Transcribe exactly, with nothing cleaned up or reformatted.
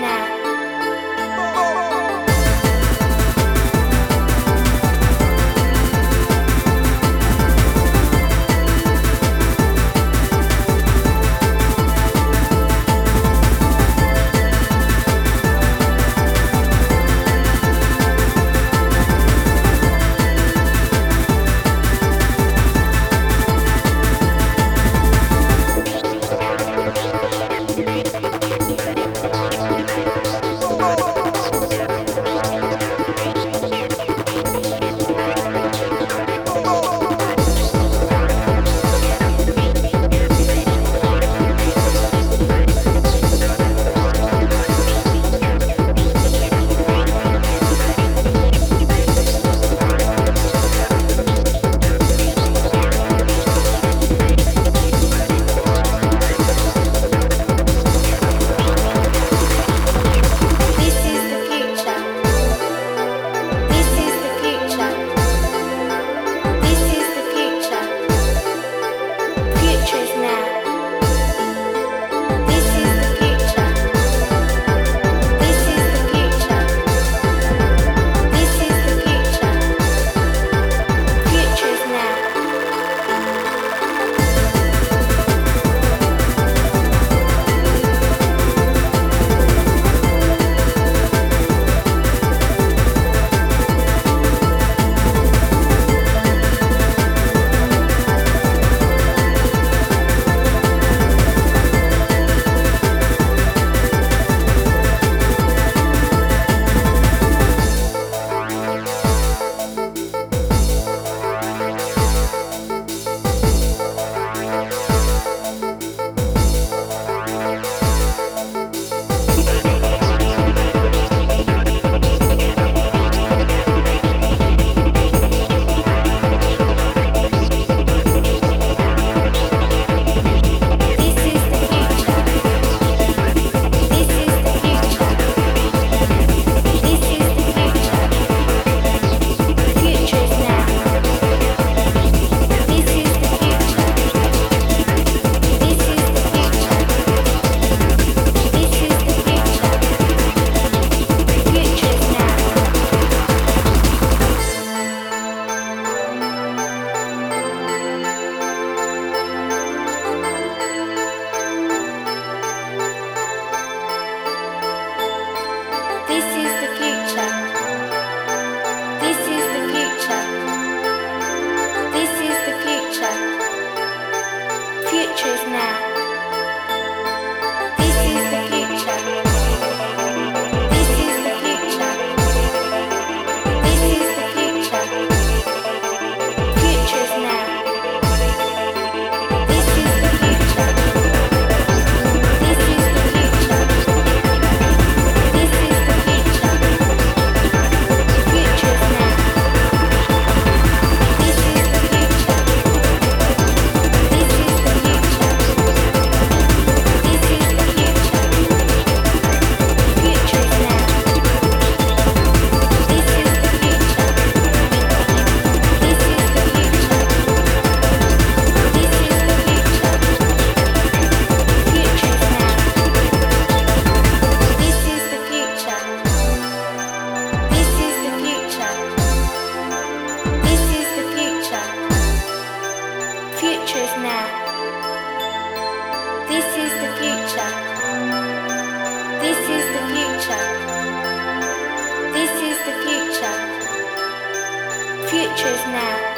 now. Futures now. This is the future. This is the future. This is the future. Futures now. This is the future. This is the future. This is the future. Futures now. This is the future. This is the future. This is the future. Futures now. This is the future. This is the future. This is the future. Futures now. This is the future. This is the future. This is the future. Futures now. This is the future. This is the future. This is the future. Futures now.